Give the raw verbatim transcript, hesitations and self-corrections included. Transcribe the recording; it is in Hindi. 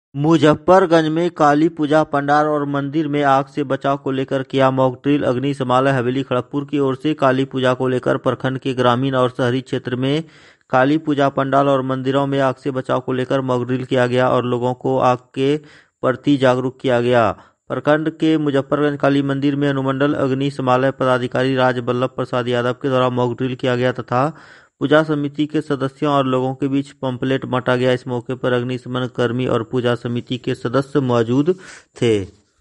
मुजफ्फरगंज में काली पूजा पंडाल और मंदिर में आग से बचाव को लेकर किया मॉक ड्रिल। अग्निशमन हवेली खड़गपुर की ओर से काली पूजा को लेकर प्रखंड के ग्रामीण और शहरी क्षेत्र में काली पूजा पंडाल और मंदिरों में आग से बचाव को लेकर मॉक ड्रिल किया गया और लोगों को आग के प्रति जागरूक किया गया। प्रखंड के मुजफ्फरगंज काली मंदिर में अनुमंडल अग्निशमन पदाधिकारी राज बल्लभ प्रसाद यादव के द्वारा मॉक ड्रिल किया गया तथा पूजा समिति के सदस्यों और लोगों के बीच पंपलेट बांटा गया। इस मौके पर अग्निशमन कर्मी और पूजा समिति के सदस्य मौजूद थे।